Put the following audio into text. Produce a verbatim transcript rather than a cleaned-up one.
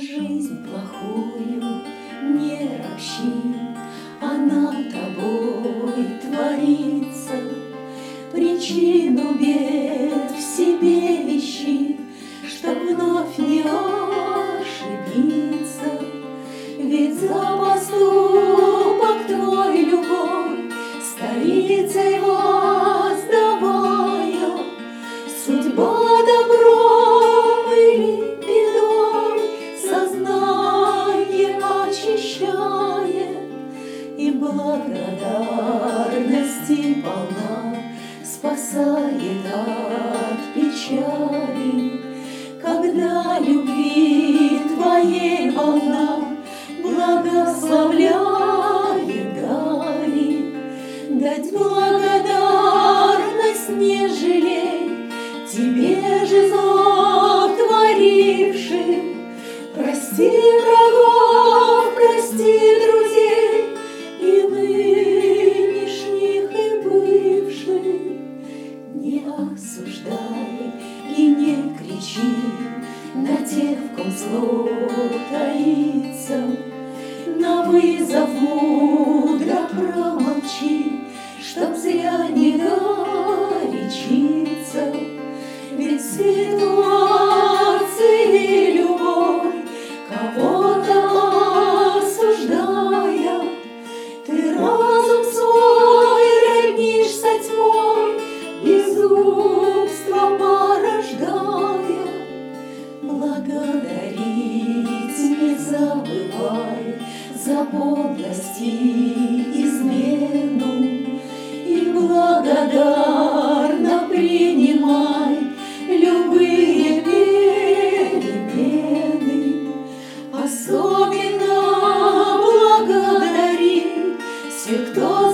жизнь плохую не ропщи, она тобой творится. Причину бед в себе ищи, чтоб вновь не ошибиться. Ведь за поступок твой любовь старицей воздавая, судьба добром или бедой сознание очищает, и благодарности полна спасает от печали. Когда любви твоей волна благословляет дали, дать благодарность не жалей тебе же зло творившим. Прости врагов, прости друзей, и нынешних, и бывших. Не осуждай и не кричи на тех, в ком зло таится. На вызов мудро промолчи, чтоб зря не горячиться. Ведь ситуации любовь, кого-то осуждая, ты разум свой роднишь со тьмой, безумство порождая. Благодарить не забывай за подлость и измену, и благодарно принимай любые перемены. Особенно благодари всех, кто